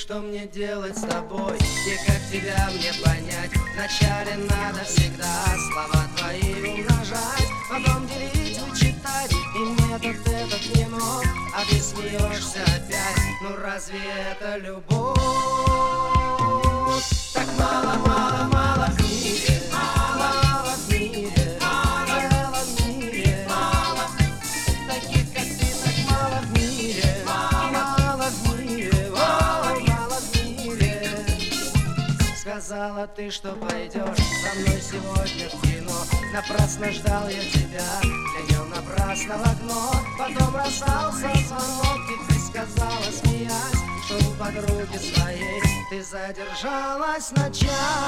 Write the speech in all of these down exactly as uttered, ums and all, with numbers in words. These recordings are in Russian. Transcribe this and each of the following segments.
что мне делать с тобой и как тебя мне понять. Вначале надо всегда слова твои умножать, потом делить, вычитать, и метод этот не ног, а ты смеешься опять. Ну разве это любовь? Так мало, мало, мало в мире, мало в мире, мало в мире, мало таких, как ты, так мало в мире, мало в мире, мало в мире. Сказала ты, что пойдешь со мной сегодня в кино. Напрасно ждал я тебя, глядел напрасно в окно. Потом раздался звонок, и ты сказала, смеясь, что у подруги своей ты задержалась на час.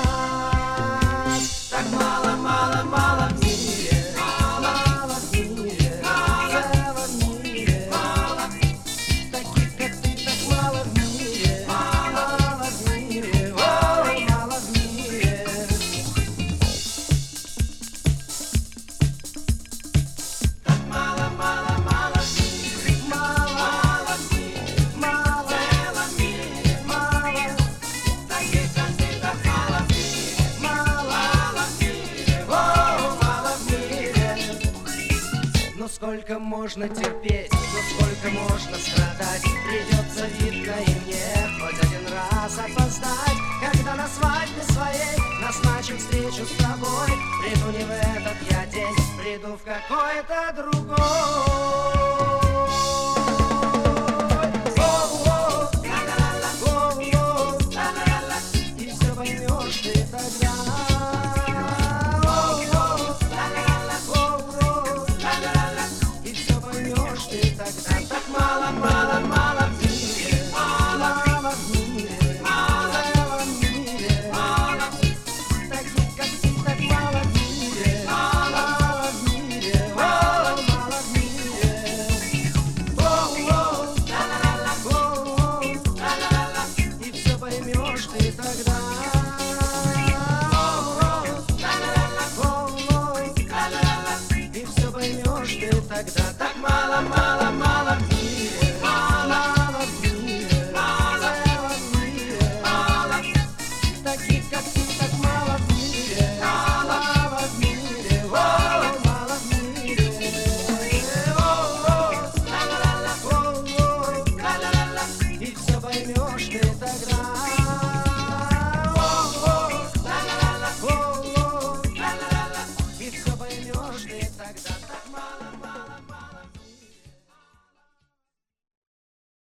Так мало, мало, мало в мире, мало в мире, мало в мире, мало таких, как ты, так мало в мире, мало в мире, ой, мало в мире. Так мало, мало, мало в мире, мало в мире, мало в мире, мало таких, как ты, так мало в мире, мало в мире, ой, мало в мире. Ну сколько можно терпеть, ну сколько можно страдать? Придется, видно, и мне хоть один раз опоздать, когда на свадьбе своей назначу встречу с тобой. Приду не в этот я день, приду в какой-то другой. О-о, ла-ла-ла, о-о, ла-ла-ла, и все поймешь ты тогда. О-о, ла-ла-ла, о-о, ла-ла-ла, и все поймешь ты тогда. Так мало, мало.